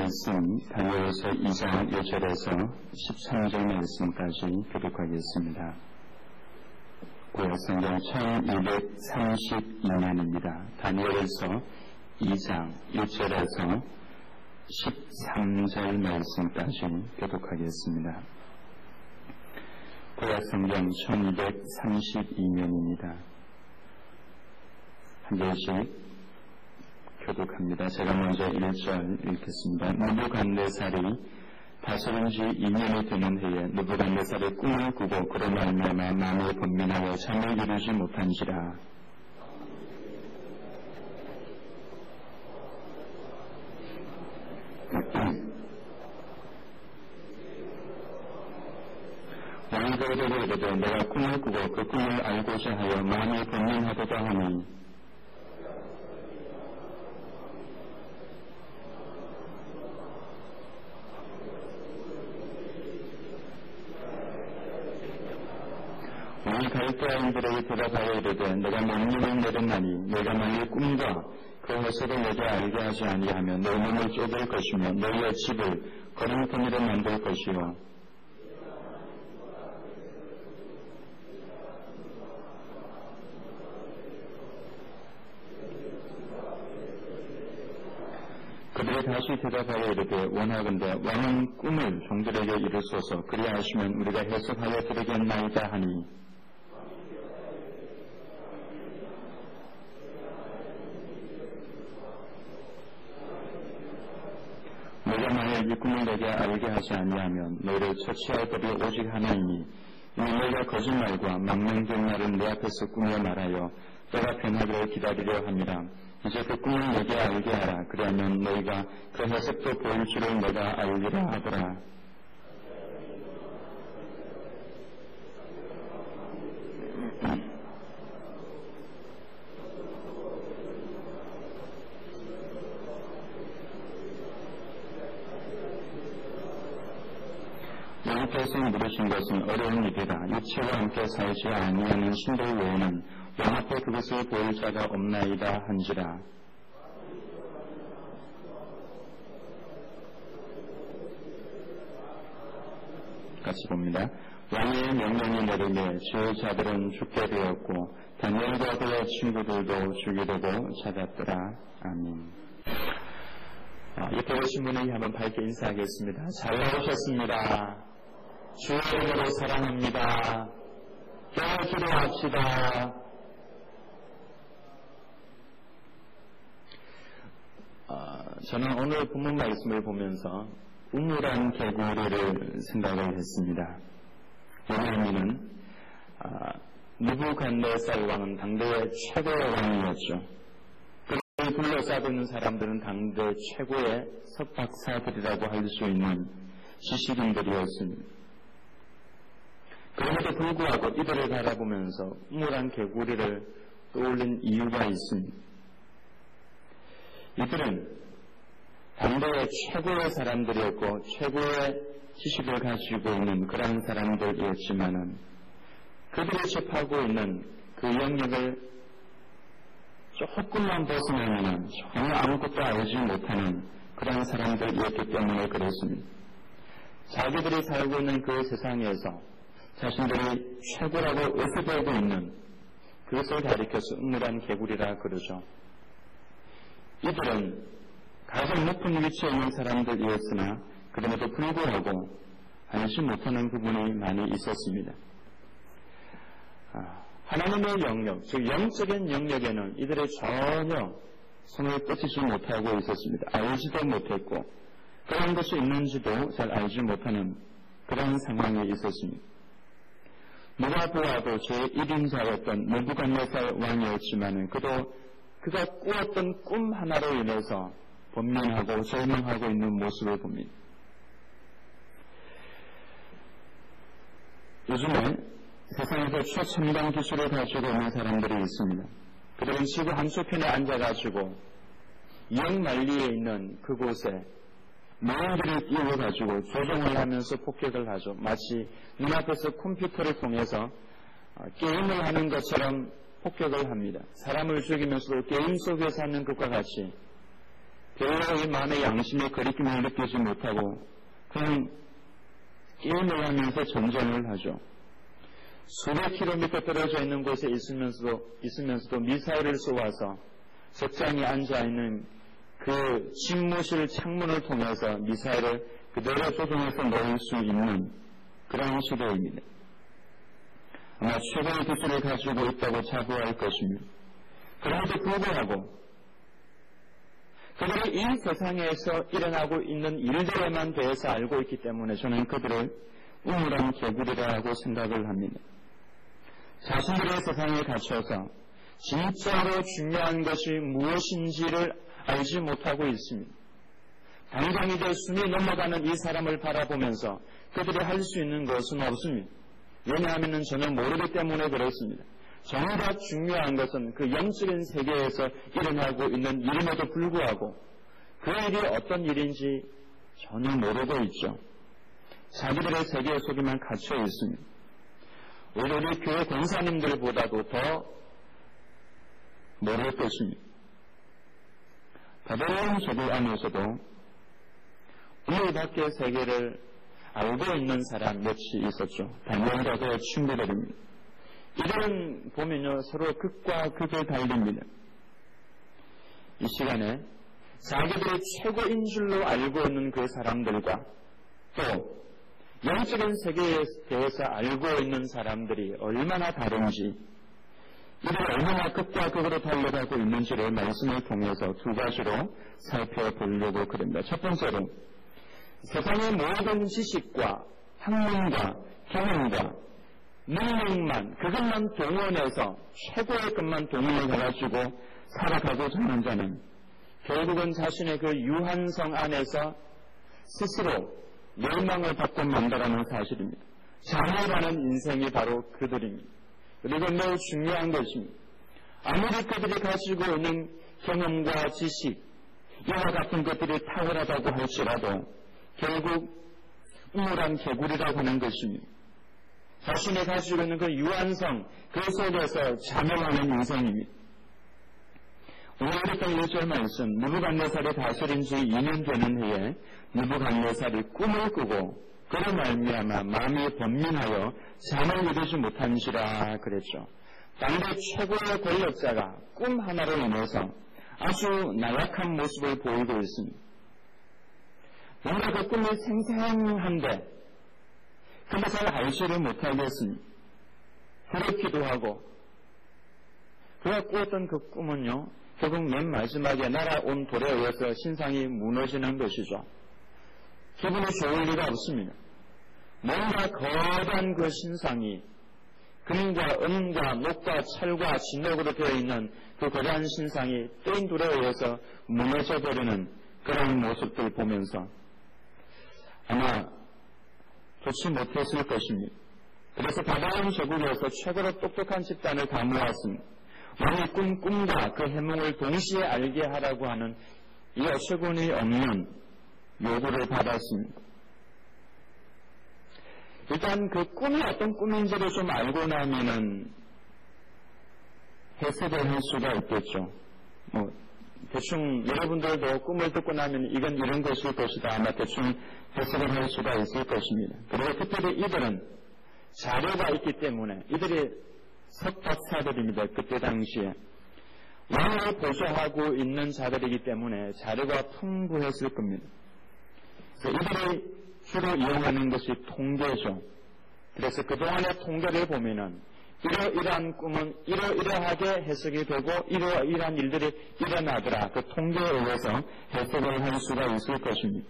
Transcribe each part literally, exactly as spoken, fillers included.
말씀 다니엘서 이 장 일 절에서 십삼 절 말씀까지 교독하겠습니다. 구약성경 천이백삼십이 년입니다. 다니엘서 이 장 일 절에서 십삼 절 말씀까지 교독하겠습니다. 구약성경 천이백삼십이 년입니다. 한 절씩 교독합니다. 제가 먼저 일 절 읽겠습니다. 느부갓네살이 다스린 지 이 년이 되는 해에 느부갓네살이 꿈을 꾸고 그로 말미암아 마음에 번민하여 잠을 이루지 못한지라. 왕이 그에게 이르되 내가 꿈을 꾸고 그 꿈을 알고자 하여 마음에 번민하도다 하니 왕이 갈대아인들에게 대답하여 이르되 내가 명령을 내렸나니 내가 만일 꿈과 그 해석을 내게 알게 하지 아니하면 너희 몸을 쪼갤 것이며 너희의 집을 거름터미로 만들 것이요 그들이 다시 대답하여 이르되 원하건대 왕은 꿈을 종들에게 이르소서 그리하시면 우리가 해석하여 드리겠나이다 하니 내가 만일 이 꿈을 내게 알게 하지 아니하면 너희를 처치할 법이 오직 하나이니 이는 너희가 거짓말과 망령된 말을 내 앞에서 꾸며 말하여 때가 변하기를 기다리려 함이라. 이제 그 꿈을 내게 알게 하라. 그리하면 너희가 그 해석도 보일 줄을 내가 알리라 하더라. 왕께서 물으신 것은 어려운 일이라. 육체와 함께 살지 아니하는 신들 외에는 왕 앞에 그것을 보일 자가 없나이다 한지라. 같이 봅니다. 왕의 명령이 내리매 지휘자들은 죽게 되었고 다니엘과 그의 친구들도 죽이려고 찾았더라. 아멘. 아, 옆에 오신 분에게 한번 밝게 인사하겠습니다. 잘 나오셨습니다. 주의 이름으로 사랑합니다. 겨우 기도합시다. 아, 저는 오늘 본문 말씀을 보면서 우물한 개구리를 생각을 했습니다. 왜냐하면 아, 느부갓네살 왕은 당대의 최고의 왕이었죠. 그를 둘러싸고 있는 사람들은 당대 최고의 석박사들이라고 할 수 있는 지식인들이었습니다. 그럼에도 불구하고 이들을 바라보면서 우물한 개구리를 떠올린 이유가 있습니다. 이들은 당대의 최고의 사람들이었고 최고의 지식을 가지고 있는 그런 사람들이었지만은 그들이 접하고 있는 그 영역을 조금만 벗어나면 전혀 아무것도 알지 못하는 그런 사람들이었기 때문에 그렇습니다. 자기들이 살고 있는 그 세상에서 자신들이 최고라고 의식되고 있는 그것을 가리켜서 우물한 개구리라 그러죠. 이들은 가장 높은 위치에 있는 사람들이었으나 그럼에도 불구하고 안심 못하는 부분이 많이 있었습니다. 아, 하나님의 영역, 즉 영적인 영역에는 이들이 전혀 손을 뻗치지 못하고 있었습니다. 알지도 못했고 그런 것이 있는지도 잘 알지 못하는 그런 상황에 있었습니다. 누가 보아도 제일 인자였던 느부갓네살 왕이었지만은 그도 그가 꾸었던 꿈 하나로 인해서 번민하고 절망하고 있는 모습을 봅니다. 요즘에 세상에서 최첨단 기술을 가지고 있는 사람들이 있습니다. 그들은 지구 한쪽편에 앉아가지고 영만리에 있는 그곳에 무언가를 띄워가지고 조종을 하면서 폭격을 하죠. 마치 눈앞에서 컴퓨터를 통해서 게임을 하는 것처럼 폭격을 합니다. 사람을 죽이면서도 게임 속에서 하는 것과 같이 별로 이 마음의 양심의 거리낌을 느끼지 못하고 그냥 게임을 하면서 전쟁을 하죠. 수백 킬로미터 떨어져 있는 곳에 있으면서도, 있으면서도 미사일을 쏘아서 적장에 앉아있는 그 집무실 창문을 통해서 미사일을 그대로 조종해서 넣을 수 있는 그런 시대입니다. 아마 최고의 기술을 가지고 있다고 자부할 것입니다. 그럼에도 불구하고 그들이 이 세상에서 일어나고 있는 일들에만 대해서 알고 있기 때문에 저는 그들을 우물한 개구리라고 생각을 합니다. 자신들의 세상에 갇혀서 진짜로 중요한 것이 무엇인지를 알지 못하고 있습니다. 당장 이제 숨이 넘어가는 이 사람을 바라보면서 그들이 할 수 있는 것은 없습니다. 왜냐하면 전혀 모르기 때문에 그렇습니다. 정작 중요한 것은 그 영적인 세계에서 일어나고 있는 일임에도 불구하고 그 일이 어떤 일인지 전혀 모르고 있죠. 자기들의 세계 속에만 갇혀 있습니다. 오히려 우리 교회 권사님들보다도 더 모를 것입니다. 바벨론 제국 안에서도 우리 밖의 세계를 알고 있는 사람 몇이 있었죠. 다니엘과 그의 친구들입니다. 이들은 보면요 서로 극과 극을 달립니다. 이 시간에 자기들이 최고인 줄로 알고 있는 그 사람들과 또 영적인 세계에 대해서 알고 있는 사람들이 얼마나 다른지, 이들이 얼마나 극과 극으로 달려가고 있는지를 말씀을 통해서 두 가지로 살펴보려고 그럽니다. 첫 번째로 세상의 모든 지식과 학문과 경험과 능력만, 그것만 동원해서 최고의 것만 동원해가지고 살아가고자 하는 자는 결국은 자신의 그 유한성 안에서 스스로 멸망을 받고 만다라는 사실입니다. 장애라는 인생이 바로 그들입니다. 그리고 매우 중요한 것입니다. 아무리 그들이 가지고 있는 경험과 지식, 이와 같은 것들이 탁월하다고 할지라도 결국 우물한 개구리라고 하는 것입니다. 자신이 가지고 있는 그 유한성, 그 속에서 자멸하는 인생입니다. 오늘 읽었던 일 절 말씀, 느부갓네살이 다스린 지 이 년 되는 해에 느부갓네살이 꿈을 꾸고 그로 말미암아 마음이 번민하여 잠을 이루지 못한지라 그랬죠. 당대 최고의 권력자가 꿈 하나로 인해서 아주 나약한 모습을 보이고 있습니다. 뭔가 그 꿈이 생생한데 근데 잘 알지를 못하겠습니다. 두렵기도 하고 그가 꾸었던 그 꿈은요 결국 맨 마지막에 날아온 돌에 의해서 신상이 무너지는 것이죠. 기분이 좋을 리가 없습니다. 뭔가 거대한 그 신상이 금과 은과 녹과 철과 진흙으로 되어 있는 그 거대한 신상이 떼인 돌에 의해서 무너져버리는 그런 모습들 보면서 아마 좋지 못했을 것입니다. 그래서 바벨론 제국에서 최고로 똑똑한 집단을 다 모았습니다. 왕의 꿈, 꿈과 그 해몽을 동시에 알게 하라고 하는 이 어처구니 없는 요구를 받았습니다. 일단 그 꿈이 어떤 꿈인지를 좀 알고 나면은 해석을 할 수가 있겠죠. 뭐 대충 여러분들도 꿈을 듣고 나면 이건 이런 것일 것이다 아마 대충 해석을 할 수가 있을 것입니다. 그리고 특별히 이들은 자료가 있기 때문에 이들이 석박사들입니다. 그때 당시에 왕을 보좌하고 있는 자들이기 때문에 자료가 풍부했을 겁니다. 그래서 이들이 주로 이용하는 것이 통계죠. 그래서 그동안의 통계를 보면은 이러이러한 꿈은 이러이러하게 해석이 되고 이러이러한 일들이 일어나더라. 그 통계에 의해서 해석을 할 수가 있을 것입니다.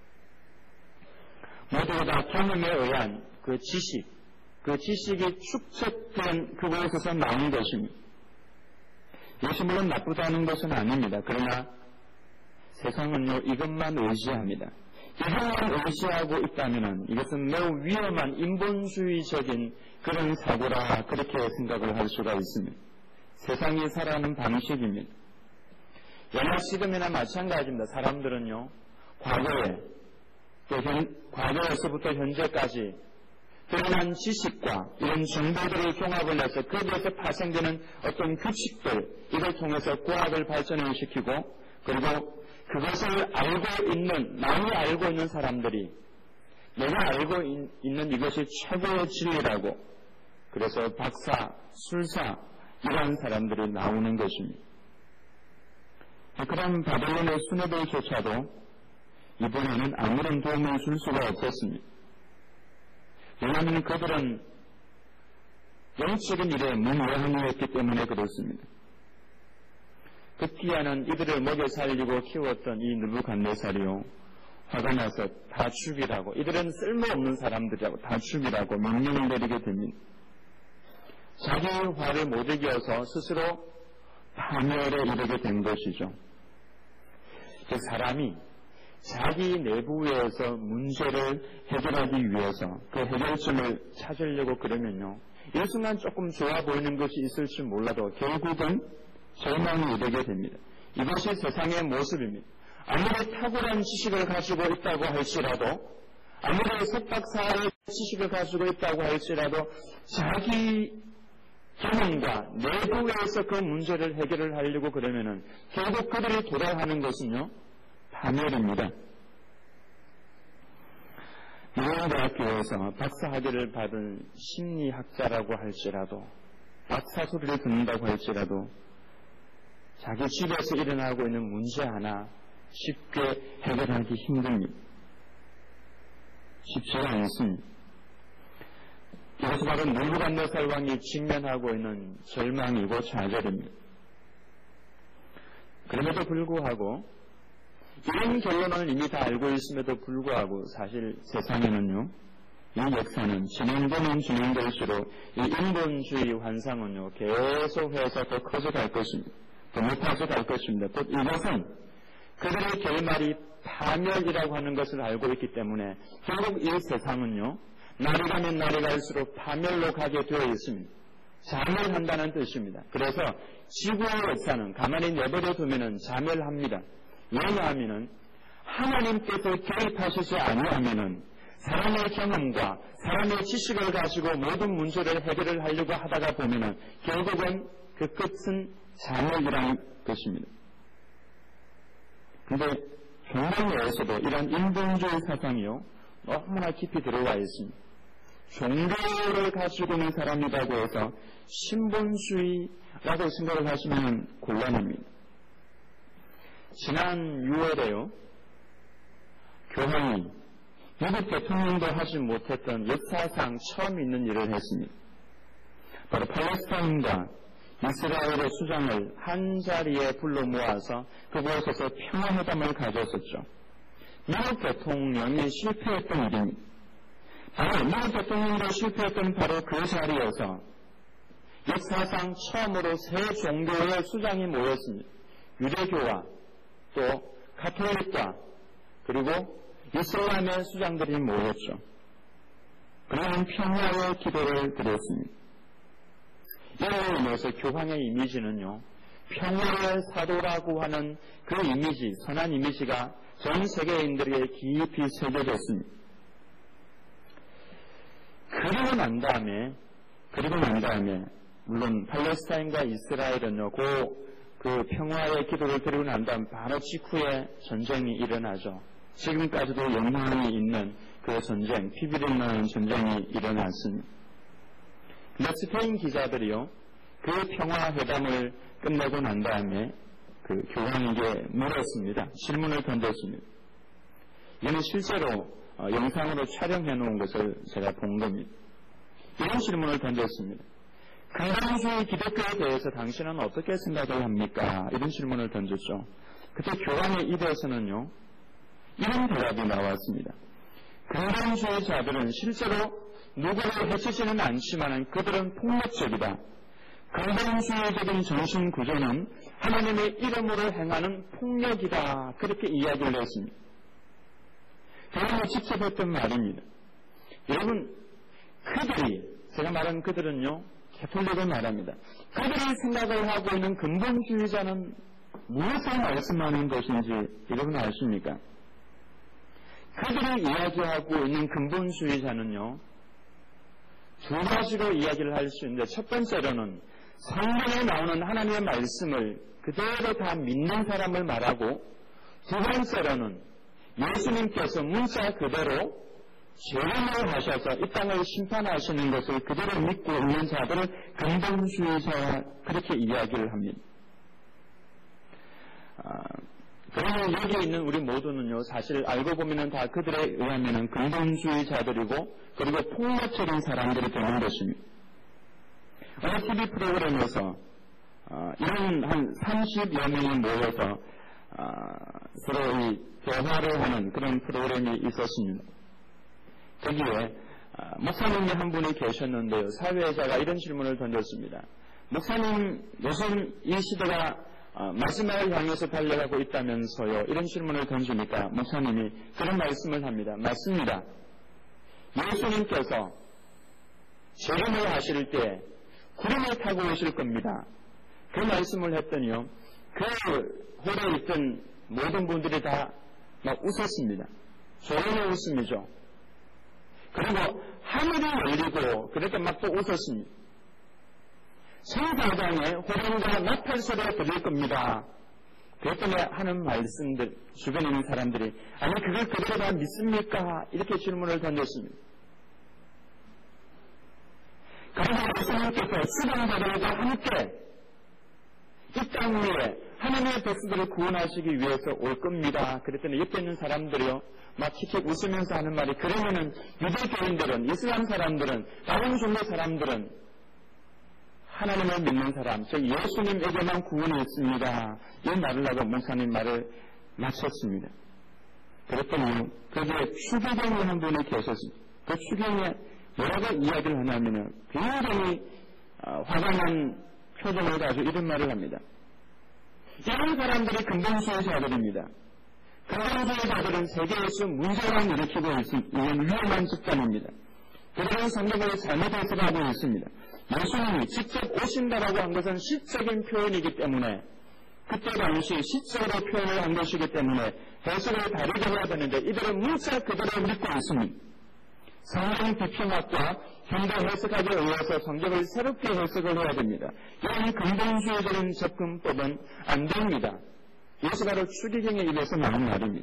모두 다 경험에 의한 그 지식, 그 지식이 축적된 그곳에서 나온 것입니다. 이것이 물론 나쁘다는 것은 아닙니다. 그러나 세상은요 이것만 의지합니다. 이것만 의지하고 있다면 이것은 매우 위험한 인본주의적인 그런 사고라 그렇게 생각을 할 수가 있습니다. 세상이 살아가는 방식입니다. 옛날 지금이나 마찬가지입니다. 사람들은요 과거에 또 현, 과거에서부터 현재까지 드러난 지식과 이런 정보들을 종합을 해서 거기에서 파생되는 어떤 규칙들 이걸 통해서 과학을 발전을 시키고 그리고 그것을 알고 있는, 많이 알고 있는 사람들이 내가 알고 있는 이것이 최고의 진리라고, 그래서 박사, 술사 이런 사람들이 나오는 것입니다. 그런 바벨론의 수뇌들조차도 이번에는 아무런 도움을 줄 수가 없었습니다. 왜냐하면 그들은 영적인 일에 문외한이었기 때문에 그렇습니다. 급기야는 이들을 먹여 살리고 키웠던 이 느부갓네살이요, 화가 나서 다 죽이라고, 이들은 쓸모없는 사람들이라고 다 죽이라고 명령을 내리게 됩니다. 자기 화를 못 이겨서 스스로 파멸에 이르게 된 것이죠. 그 사람이 자기 내부에서 문제를 해결하기 위해서 그 해결점을 찾으려고 그러면요, 일순간 조금 좋아 보이는 것이 있을지 몰라도 결국은 절망이 이르게 됩니다. 이것이 세상의 모습입니다. 아무리 탁월한 지식을 가지고 있다고 할지라도, 아무리 석박사의 지식을 가지고 있다고 할지라도 자기 경험과 내부에서 그 문제를 해결을 하려고 그러면은 결국 그들이 도달하는 것은요, 파멸입니다. 유명대학교에서 박사학위를 받은 심리학자라고 할지라도, 박사 소리를 듣는다고 할지라도 자기 집에서 일어나고 있는 문제 하나 쉽게 해결하기 힘듭니다. 쉽지가 않습니다. 이것이 바로 느부갓네살 왕이 직면하고 있는 절망이고 좌절입니다. 그럼에도 불구하고, 이런 결론을 이미 다 알고 있음에도 불구하고 사실 세상에는요, 이 역사는 진행되면 진행될수록 이 인본주의 환상은요, 계속해서 더 커져갈 것입니다. 더 높아져갈 것입니다. 곧 이것은 그들의 결말이 파멸이라고 하는 것을 알고 있기 때문에 결국 이 세상은요, 날이 가면 날이 갈수록 파멸로 가게 되어 있습니다. 자멸한다는 뜻입니다. 그래서 지구의 역사는 가만히 내버려 두면은 자멸합니다. 왜냐하면은 하나님께서 개입하시지 아니하면은 사람의 경험과 사람의 지식을 가지고 모든 문제를 해결을 하려고 하다가 보면은 결국은 그 끝은 자멸이라는 것입니다. 그런데 종교 내에서도 이런 인본주의 사상이요, 너무나 깊이 들어와 있습니다. 종교를 가지고 있는 사람이라고 해서 신본주의라고 생각을 하시면 곤란합니다. 지난 유월에요, 교황이 미국 대통령도 하지 못했던 역사상 처음 있는 일을 했습니다. 바로 팔레스타인과 이스라엘의 수장을 한 자리에 불러 모아서 그곳에서 평화회담을 가졌었죠. 미국 대통령이 실패했던 일입니다. 바로 미국 대통령도 실패했던 바로 그 자리에서 역사상 처음으로 세 종교의 수장이 모였습니다. 유대교와 또 가톨릭과 그리고 이슬람의 수장들이 모였죠. 그러면 평화의 기도를 드렸습니다. 이로 인해서 교황의 이미지는요, 평화의 사도라고 하는 그 이미지, 선한 이미지가 전 세계인들에게 깊이 새겨졌습니다. 그리고 난 다음에, 그리고 난 다음에, 물론 팔레스타인과 이스라엘은요, 그, 그 평화의 기도를 드리고 난 다음 바로 직후에 전쟁이 일어나죠. 지금까지도 영향이 있는 그 전쟁, 피비린내는 전쟁이 일어났습니다. 근데 스페인 기자들이요, 그 평화회담을 끝내고 난 다음에 그 교황에게 물었습니다. 질문을 던졌습니다. 이는 실제로 어, 영상으로 촬영해 놓은 것을 제가 본 겁니다. 이런 질문을 던졌습니다. 근본주의 기독교에 대해서 당신은 어떻게 생각을 합니까? 이런 질문을 던졌죠. 그때 교황의 입에서는요, 이런 대답이 나왔습니다. 근본주의자들은 실제로 누구를 해치지는 않지만 그들은 폭력적이다. 근본주의적인 정신구조는 하나님의 이름으로 행하는 폭력이다. 그렇게 이야기를 했습니다. 교황이 직접 했던 말입니다. 여러분, 그들이, 제가 말한 그들은요, 개톨릭을 말합니다. 그들이 생각을 하고 있는 근본주의자는 무엇을 말씀하는 것인지 여러분 아십니까? 그들이 이야기하고 있는 근본주의자는요, 두 가지로 이야기를 할 수 있는데, 첫 번째로는 성경에 나오는 하나님의 말씀을 그대로 다 믿는 사람을 말하고, 두 번째로는 예수님께서 문자 그대로 재림을 하셔서 이 땅을 심판하시는 것을 그대로 믿고 있는 자들을 근본주의자 그렇게 이야기를 합니다. 아, 그러면 여기 있는 우리 모두는요, 사실 알고 보면은 다 그들에 의하면은 근본주의자들이고 그리고 폭력적인 사람들이 되는 것입니다. 어느 티비 프로그램에서 어, 이런 한 삼십여 명이 모여서 어, 서로 이 대화를 하는 그런 프로그램이 있었습니다. 거기에 어, 목사님이 한 분이 계셨는데요. 사회자가 이런 질문을 던졌습니다. 목사님, 요즘 이 시대가 어, 마지막을 향해서 달려가고 있다면서요. 이런 질문을 던지니까 목사님이 그런 말씀을 합니다. 맞습니다. 예수님께서 재림을 하실 때 구름을 타고 오실 겁니다. 그 말씀을 했더니요, 그 홀에 있던 모든 분들이 다 막 웃었습니다. 조용히 웃음이죠. 그리고 하늘이 열리고 그렇게 막 또 웃었습니다. 성사장에 호랑이가 나팔 소리가 들릴 겁니다. 그랬더니 하는 말씀들, 주변에 있는 사람들이 아니 그걸 그대로 다 믿습니까? 이렇게 질문을 던졌습니다. 그래서 예수님께서 수장자들과 함께 이 땅 위에 하나님의 백성들을 구원하시기 위해서 올 겁니다. 그랬더니 옆에 있는 사람들이요, 막 킥킥 웃으면서 하는 말이, 그러면은 유대교인들은, 이슬람 사람들은, 다른 종교 사람들은 하나님을 믿는 사람, 즉 예수님에게만 구원이 있습니다. 이 말을 하고 목사님 말을 마쳤습니다. 그랬더니 거기에 추기경이 한 분이 계셨습니다. 그 추기경이 뭐라고 이야기를 하냐면은 굉장히 화가 난 표정을 가지고 이런 말을 합니다. 이런 사람들이 근본주의자들입니다. 근본주의자들은 세계에서 문제만 일으키고 있는 위험한 집단입니다. 그들은 성경을 잘못 해석하고 있습니다. 예수님이 직접 오신다라고 한 것은 시적인 표현이기 때문에 그때 당시 시적으로 표현을 한 것이기 때문에 해석을 다르게 해야 되는데 이들은 문자 그대로 믿고 있습니다. 성경 비평학과 현대 해석학에 의해서 성경을 새롭게 해석을 해야 됩니다. 이런 근본주의적인 접근법은 안 됩니다. 이것이 바로 추기경의 입에서 나온 말입니다.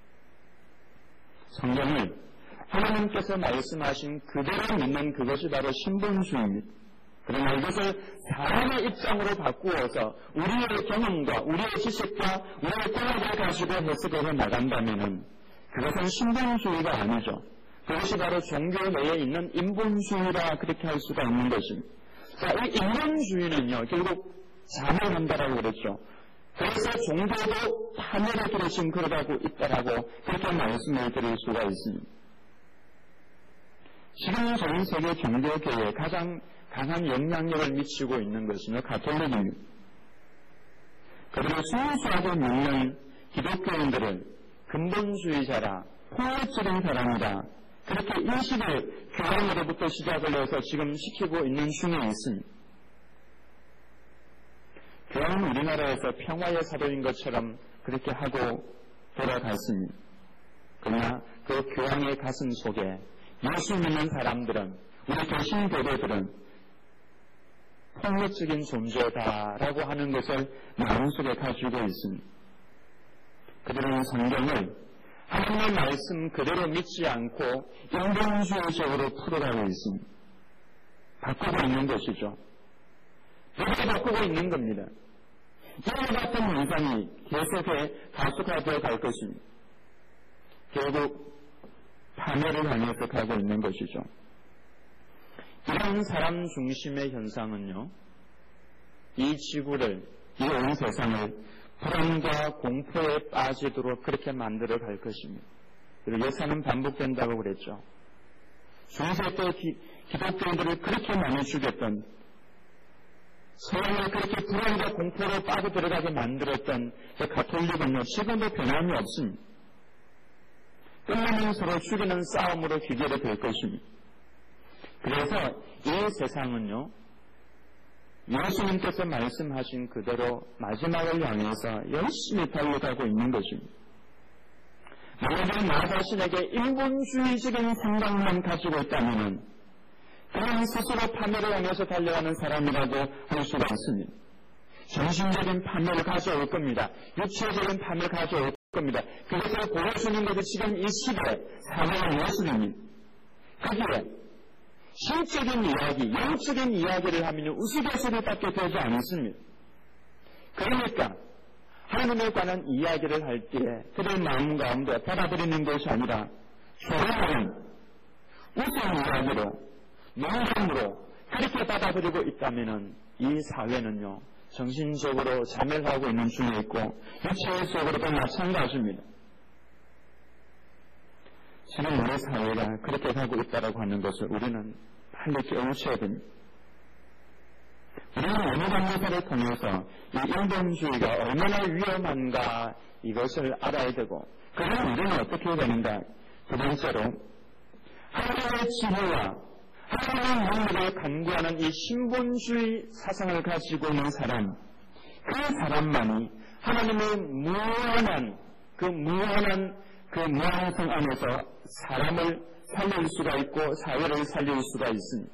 성경을 하나님께서 말씀하신 그대로 믿는 그것이 바로 신본주의입니다. 그러나 이것을 사람의 입장으로 바꾸어서 우리의 경험과 우리의 지식과 우리의 과학을 가지고 해석을 해 나간다면 그것은 신본주의가 아니죠. 그것이 바로 종교 내에 있는 인본주의라 그렇게 할 수가 있는 것입니다. 자, 이 인본주의는요, 결국 자멸한다라고 그랬죠. 그래서 종교도 파멸에 들어 지금 걸어가고 있다라고 그렇게 말씀을 드릴 수가 있습니다. 지금 전 세계 종교계에 가장 강한 영향력을 미치고 있는 것은 가톨릭입니다. 그들을 순수하게 믿는 기독교인들은 근본주의자라, 폭력적인 사람이다, 그렇게 인식을 교황으로부터 시작을 해서 지금 시키고 있는 중에 있습니다. 교황은 우리나라에서 평화의 사도인 것처럼 그렇게 하고 돌아갔습니다. 그러나 그 교황의 가슴 속에 예수 믿는 사람들은, 우리 개신 교도들은 폭력적인 존재다라고 하는 것을 마음속에 가지고 있습니다. 그들은 성경을 하나님의 말씀 그대로 믿지 않고 인본주의적으로 풀어가고 있습니다. 바꾸고 있는 것이죠. 그렇게 바꾸고 있는 겁니다. 이와 같은 현상이 계속해 가속화되어 갈 것입니다. 결국 파멸을 향해서 가고 있는 것이죠. 이런 사람 중심의 현상은요, 이 지구를, 이 온 세상을 불안과 공포에 빠지도록 그렇게 만들어 갈 것입니다. 그리고 역사는 반복된다고 그랬죠. 중세 때 기, 기독교인들을 그렇게 많이 죽였던, 서양을 그렇게 불안과 공포로 빠져들어가게 만들었던 그 가톨릭은요, 지금도 변함이 없습니다. 끝나면 서로 죽이는 싸움으로 귀결이 될 것입니다. 그래서 이 세상은요, 예수님께서 말씀하신 그대로 마지막을 향해서 열심히 달려가고 있는 것입니다. 만약에 나 자신에게 인본주의적인 생각만 가지고 있다면 그냥 스스로 파멸을 향해서 달려가는 사람이라고 할 수가 있습니다. 정신적인 파멸을 가져올 겁니다. 육체적인 파멸을 가져올 겁니다. 그것을 보여주는 것이 지금 이 시대 사회의 모습입니다. 거기에 신적인 이야기, 영적인 이야기를 하면 우스갯소리밖에 되지 않습니다. 그러니까 하나님에 관한 이야기를 할 때에 그들 마음 가운데 받아들이는 것이 아니라 조롱하는 우스운 이야기로, 농담으로 그렇게 받아들이고 있다면 이 사회는요, 정신적으로 자멸하고 있는 중에 있고 육체적으로도 마찬가지입니다. 지금 우리 사회가 그렇게 가고 있다고 하는 것을 우리는 빨리 깨우쳐야 됩니다. 우리는 원어관계사를 통해서 이 인본주의가 얼마나 위험한가 이것을 알아야 되고, 그러면 우리는 어떻게 해야 되는가? 두 번째로 하나님의 지혜와 하나님의 능력을 간구하는 이 신본주의 사상을 가지고 있는 사람, 그 사람만이 하나님의 무한한 그 무한한 그 무한성 안에서 사람을 살릴 수가 있고 사회를 살릴 수가 있습니다.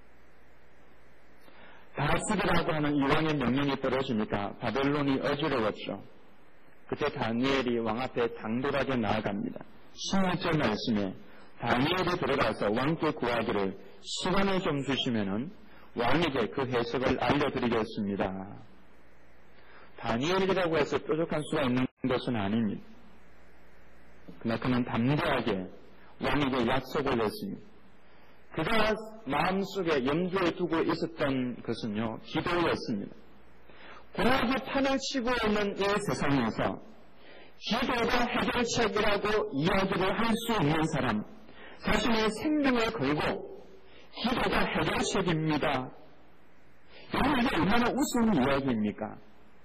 다스리라고 하는 이 왕의 명령이 떨어지니까 바벨론이 어지러웠죠. 그때 다니엘이 왕 앞에 당돌하게 나아갑니다. 십육 절 말씀에 다니엘이 들어가서 왕께 구하기를 시간을 좀 주시면은 왕에게 그 해석을 알려드리겠습니다. 다니엘이라고 해서 뾰족한 수가 있는 것은 아닙니다. 그러나 그는 담대하게 왕에게 약속을 했습니다. 그가 마음속에 염두에 두고 있었던 것은요, 기도였습니다. 공학이 판을 치고 있는 이 세상에서 기도가 해결책이라고 이야기를 할 수 있는 사람, 자신의 생명을 걸고 기도가 해결책입니다. 이게 얼마나 우스운 이야기입니까?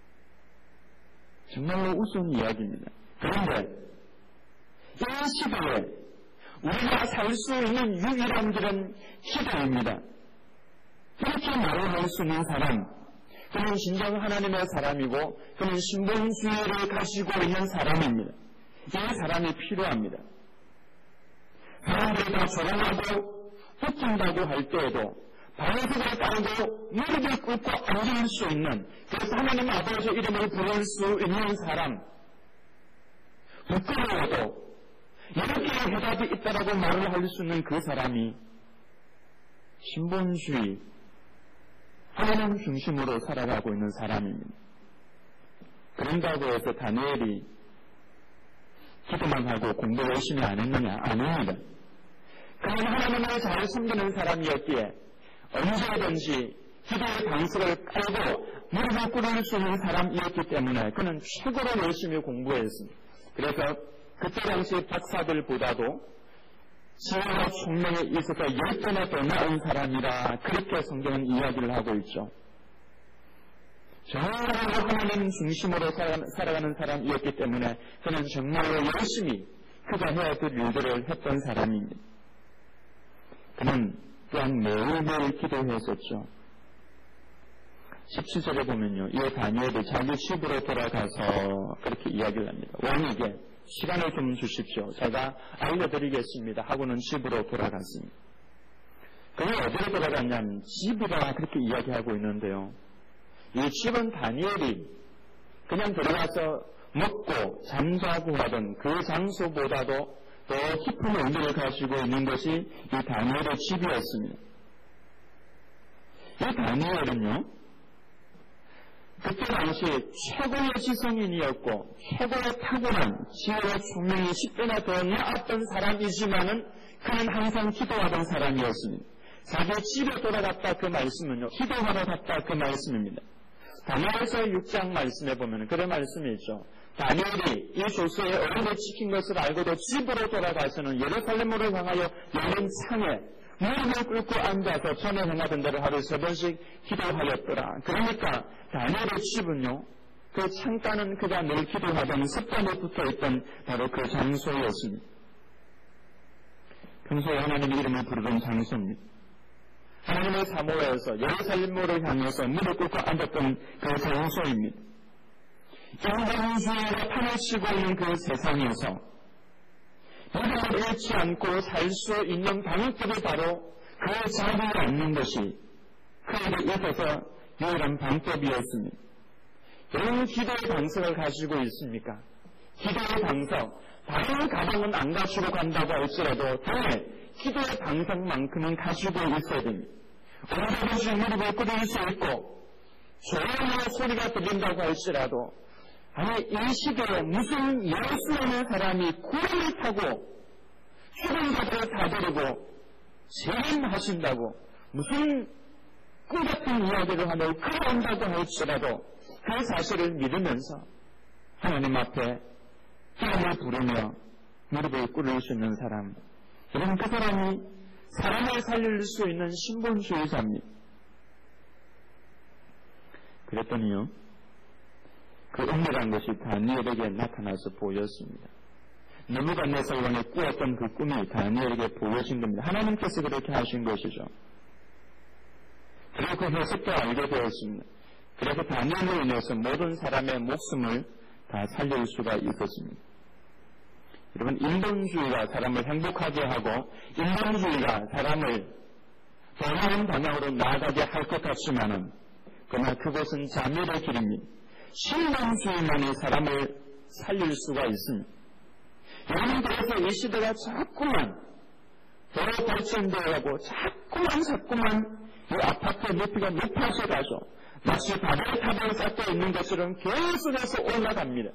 정말로 우스운 이야기입니다. 그런데 이 시대에 우리가 살 수 있는 유일한 길은 기도입니다. 그렇게 말을 할 수 있는 사람, 그는 진정 하나님의 사람이고 그는 신본주의를 가지고 있는 사람입니다. 이 사람이 필요합니다. 사람들이 다 조롱하고 웃긴다고 할 때에도 방석을 깔고 무릎을 꿇고 앉을 수 있는, 그래서 하나님 아버지 이름을 부를 수 있는 사람, 부끄러워도 이렇게 해답이 있다라고 말을 할 수 있는 그 사람이 신본주의, 하나님 중심으로 살아가고 있는 사람입니다. 그런다고 해서 다니엘이 기도만 하고 공부 열심히 안 했느냐? 아닙니다. 그는 하나님을 잘 섬기는 사람이었기에 언제든지 기도의 방식을 깔고 무릎을 꿇을 수 있는 사람이었기 때문에 그는 최고로 열심히 공부했습니다. 그래서 그때 당시 박사들보다도 지혜와 총명에 있어서 열 배나 더 나은 사람이라 그렇게 성경은 이야기를 하고 있죠. 정말로 하나님 중심으로 살아가는 사람이었기 때문에 그는 정말로 열심히 그가 해야 될 일들을 했던 사람입니다. 그는 또한 매일매일 기도했었죠. 십칠 절에 보면요, 이 다니엘이 자기 집으로 돌아가서 그렇게 이야기를 합니다. 왕에게 시간을 좀 주십시오. 제가 알려드리겠습니다. 하고는 집으로 돌아갔습니다. 그는 어디로 돌아갔냐면 집이라 그렇게 이야기하고 있는데요. 이 집은 다니엘이 그냥 들어가서 먹고 잠자고 하던 그 장소보다도 더 깊은 의미를 가지고 있는 것이 이 다니엘의 집이었습니다. 이 다니엘은요, 그때 당시 최고의 지성인이었고 최고의 타고난 지혜와 총명이 십 배나 더 나았던 사람이지만은 그는 항상 기도하던 사람이었습니다. 자기 집에 돌아갔다 그 말씀은요, 기도하러 갔다 그 말씀입니다. 다니엘서 육 장 말씀에 보면 그런 말씀이 있죠. 다니엘이 이 조서의 어른을 지킨 것을 알고도 집으로 돌아가서는 예루살렘으로 향하여 열린 창에 무릎을 꿇고 앉아서 전에 행하던 대로 하루 세 번씩 기도하였더라. 그러니까 다니엘의 집은요, 그 창가는 그가 늘 기도하던 습관에 붙어있던 바로 그 장소였습니다. 평소에 하나님의 이름을 부르던 장소입니다. 하나님의 사모에서 예루살렘으로 향해서 무릎 꿇고 앉았던 그 장소입니다. 인간주의가 판을 치고 있는 그 세상에서 믿음을 잃지 않고 살 수 있는 방법이 바로 그 자리에 앉는 것이 그에게 있어서 유일한 방법이었습니다. 여러분, 기도의 방식을 가지고 있습니까? 기도의 방석, 다른 가정은 안 가지고 간다고 할지라도 당에 기도의 방석만큼은 가지고 있어야 됩니다. 언제든지 무릎을 꿇을 수 있고 조용히 소리가 들린다고 할지라도 아니 이 시대에 무슨 예수 없는 사람이 구름을 타고 죽은 자들을 다스리고 재림하신다고 무슨 꿈 같은 이야기를 하며 그런다고 할지라도 그 사실을 믿으면서 하나님 앞에 기름을 부르며 무릎을 꿇을 수 있는 사람, 여러분 그 사람이 사람을 살릴 수 있는 신본주의자입니다. 그랬더니요, 그 은밀한 것이 다니엘에게 나타나서 보였습니다. 느부갓네살 왕이 꾸었던 그 꿈이 다니엘에게 보여진 겁니다. 하나님께서 그렇게 하신 것이죠. 그리고 그 해석도 알게 되었습니다. 그래서 다니엘로 인해서 모든 사람의 목숨을 다 살릴 수가 있었습니다. 여러분, 인본주의가 사람을 행복하게 하고 인본주의가 사람을 더 나은 방향으로 나아가게 할 것 같지만은 그러나 그것은 자멸의 길입니다. 신본주의만이 사람을 살릴 수가 있습니다. 여러분, 그래서 이 시대가 자꾸만 더 발전되어가고 자꾸만 자꾸만 이 아파트 높이가 높아져 가죠. 마치 바벨탑을 쌓고 있는 것처럼 계속해서 올라갑니다.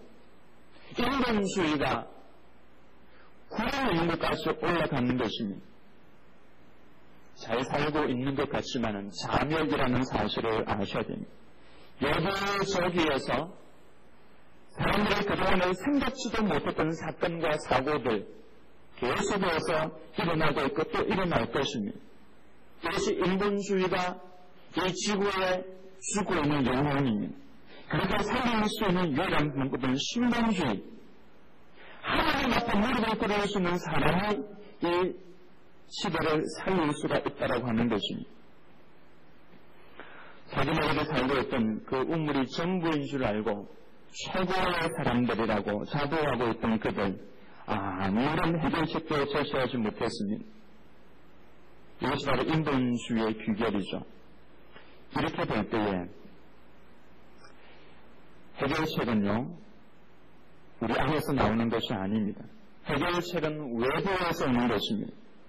인본주의가 구름 있는 것까지 올라가는 것입니다. 잘 살고 있는 것 같지만은 자멸이라는 사실을 아셔야 됩니다. 여기저기에서 사람들이 그동안에 생각지도 못했던 사건과 사고들 계속해서 일어나고 있고 또 일어날 것입니다. 이것이 인본주의가 이 지구에 주고 있는 영혼입니다. 그렇게 살릴 수 있는 유일한 방법은 신본주의. 하나님 앞에 무릎을 꿇을 수 있는 사람이 이 시대를 살릴 수가 있다고 하는 것입니다. 자기네들이 살고 있던 그 우물이 전부인 줄 알고 최고의 사람들이라고 자부하고 있던 그들, 아무런 해결책도 제시하지 못했습니다. 이것이 바로 인본주의의 귀결이죠. 이렇게 될 때에 해결책은요, 우리 안에서 나오는 것이 아닙니다. 해결책은 외부에서 오는 것입니다.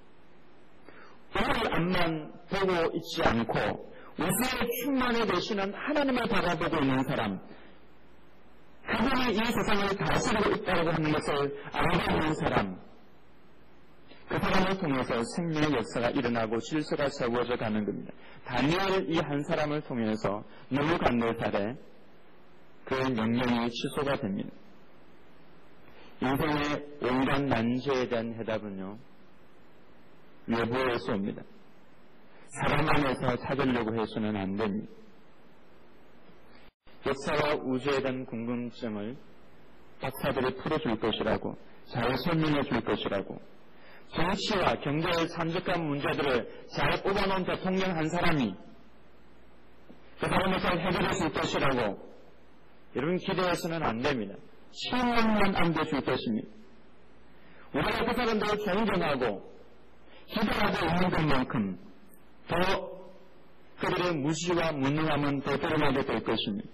오늘 앞만 보고 있지 않고 우주에 충만해 계시는 하나님을 바라보고 있는 사람, 그분이 이 세상을 다스리고 있다고 하는 것을 알고 있는 사람, 그 사람을 통해서 생명의 역사가 일어나고 질서가 세워져 가는 겁니다. 다니엘 이 한 사람을 통해서 느부갓네살의 그 명령이 취소가 됩니다. 인생의 온갖 난제에 대한 해답은요, 외부에서 옵니다. 사람 안에서 찾으려고 해서는 안 됩니다. 역사와 우주에 대한 궁금증을 박사들이 풀어줄 것이라고, 잘 설명해 줄 것이라고, 정치와 경제의 산적한 문제들을 잘 뽑아놓은 대통령 한 사람이 그 사람을 잘 해결해 줄 것이라고 여러분 기대해서는 안 됩니다. 신앙만 안겨줄 것입니다. 우리가 그 사람들을 존경하고 기도하고 있는 것만큼 더 그들의 무지와 무능함은 더 드러나게 될 것입니다.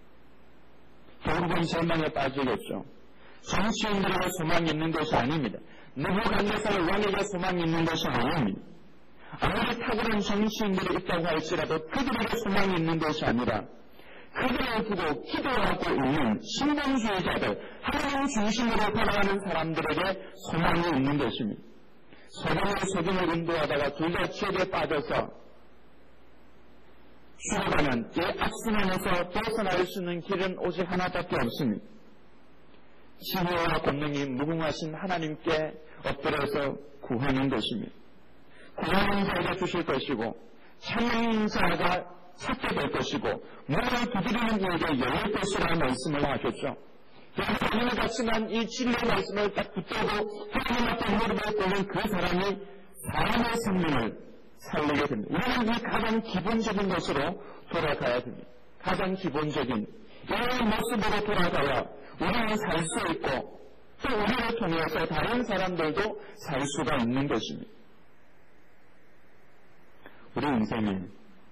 결국은 절망에 빠지겠죠. 정치인들에게 소망이 있는 것이 아닙니다. 느부갓네살 왕에게 소망이 있는 것이 아닙니다. 아무리 탁월한 정치인들이 있다고 할지라도 그들에게 소망이 있는 것이 아니라 그들을 두고 기도하고 있는 신본주의자들, 하나님 중심으로 살아가는 사람들에게 소망이 있는 것입니다. 소망의 소금을 인도하다가 둘 다 지옥에 빠져서 죽어가는 이 악순환에서 벗어날 수 있는 길은 오직 하나밖에 없습니다. 지혜와 권능이 무궁하신 하나님께 엎드려서 구하는 것입니다. 구하는 자에게 주실 것이고 찾는 자가 찾게 될 것이고 문을 두드리는 이에게 열릴 것이라는 말씀을 하셨죠. 여러분 오늘 같지만 이 진리의 말씀을 딱 붙들고 하나님 앞에 무릎을 꿇는 그 사람이 사람의 생명을 살리게 됩니다. 우리는 이 가장 기본적인 것으로 돌아가야 됩니다. 가장 기본적인 이런 모습으로 돌아가야 우리는 살 수 있고 또 우리를 통해서 다른 사람들도 살 수가 있는 것입니다. 우리 인생에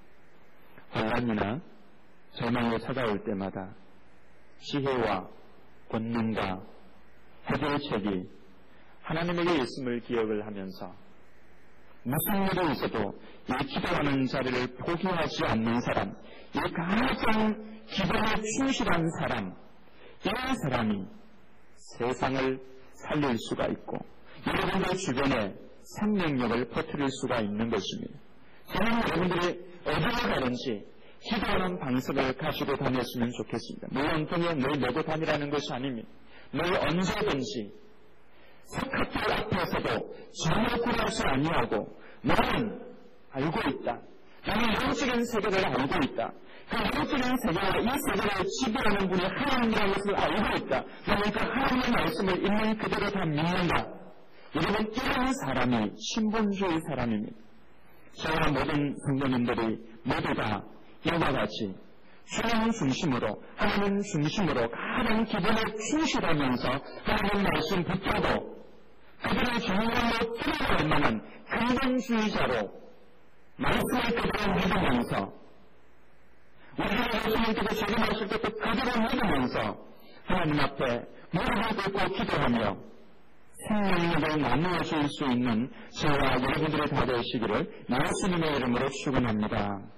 혼란이나 절망이 찾아올 때마다 지혜와 권능과 해줄 책이 하나님에게 있음을 기억을 하면서 무슨 일이 있어도 이 기도하는 자리를 포기하지 않는 사람, 이 가장 기도에 충실한 사람, 이 사람이 세상을 살릴 수가 있고 여러분들 주변에 생명력을 퍼뜨릴 수가 있는 것입니다. 저는 여러분들이 어디로 가든지 기도하는 방식을 가지고 다녔으면 좋겠습니다. 물론 돈에 늘 내고 다니라는 것이 아닙니다. 늘 언제든지 석학들 앞에서도 전혀 굴하지 아니하고 나는 알고 있다. 나는 영적인 세계를 알고 있다. 그 영적인 세계와 이 세계를 지배하는 분이 하나님이라는 것을 알고 있다. 나는 그 하나님의 말씀을 있는 그대로 다 믿는다. 여러분, 이런 사람이 신본주의 사람입니다. 저와 모든 성도님들이 모두 다 이와 같이 주님 중심으로, 하나님 중심으로 가장 기본에 충실하면서 하나님 말씀 붙들고 그들의 정말로 뛰어날 만한 근본주의자로 말씀을 그대로 믿으면서 우리 예수님께서 재림하실 때도 그대로 믿으면서 하나님 앞에 무릎을 꿇고 기도하며 생명력을 나누어 줄 수 있는 저와 여러분들이 다 되시기를 예수님의 이름으로 축원합니다.